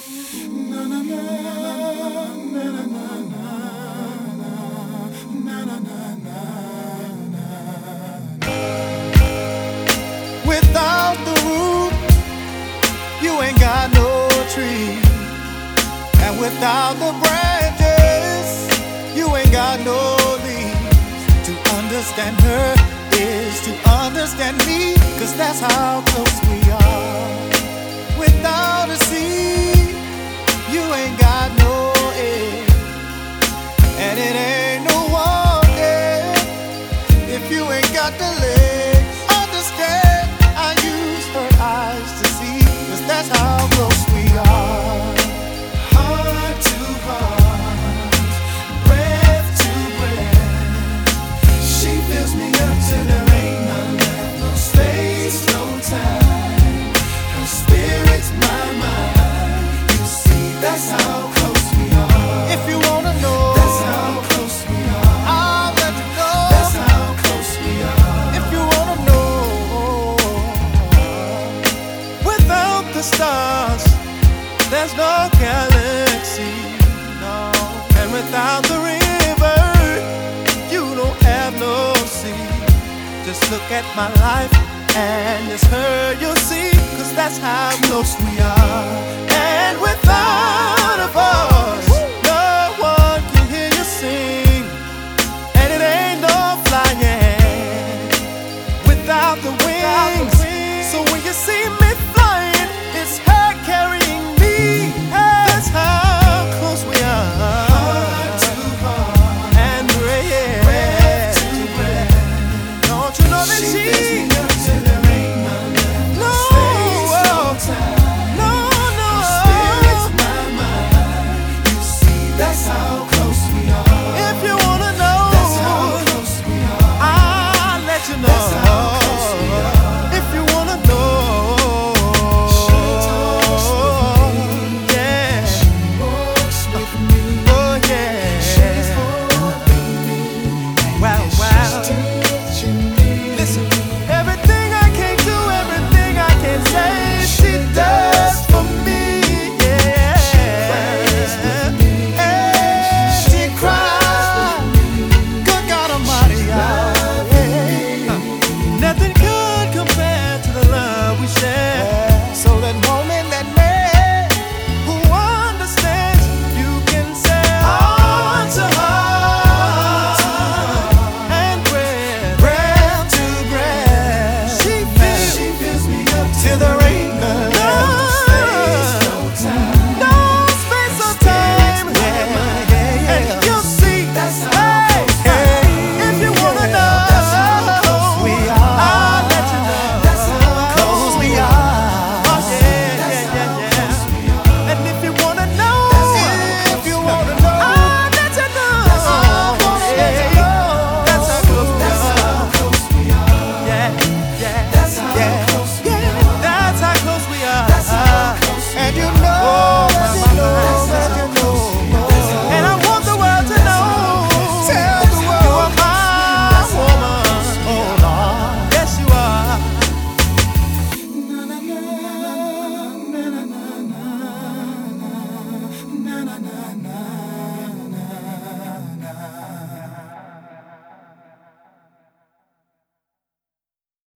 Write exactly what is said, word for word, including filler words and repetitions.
Without the root, you ain't got no tree. And without the branches, you ain't got no leaves. To understand her is to understand me, 'cause that's how close we are. Without a seed, you ain't got no air. And it ain't no walking if you ain't got the legs. Understand, I use her eyes to see, 'cause that's how close we are. Heart to heart, breath to breath. She fills me up till there ain't none left. No space, no time. Her spirit's my mind. You see, that's how close we are. If you wanna know, that's how close we are. I'll let you know. That's how close we are. If you wanna know, without the stars, there's no galaxy, no. And without the river, you don't have no sea. Just look at my life and it's her you'll see, 'cause that's how close we are.